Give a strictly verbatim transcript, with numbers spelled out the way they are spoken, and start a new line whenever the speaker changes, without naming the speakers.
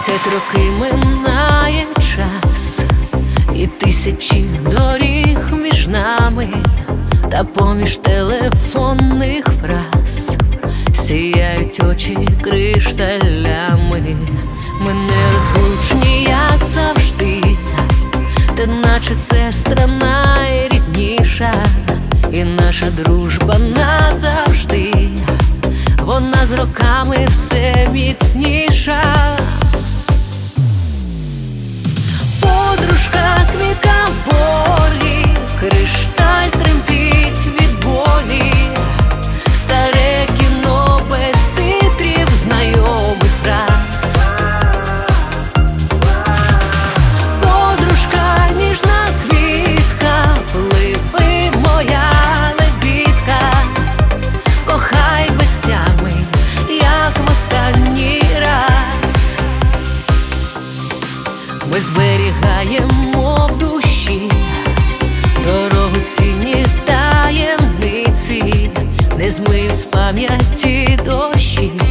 Тридцять років минає час, і тисячі доріг між нами, та поміж телефонних фраз сіяють очі кришталями. Ми нерозлучні, як завжди, ти наче сестра найрідніша, і наша дружба назавжди, вона з роками все міцніша. Подружка, квітка болі, кришталь тремтить від болі, старе кіно без титрів знайомих фраз. Подружка, ніжна квітка, пливи моя лебідка, кохай гостями, як в останній раз. Ми зберігаємо в душі дорогоцінні таємниці, не змию з пам'яті дощі.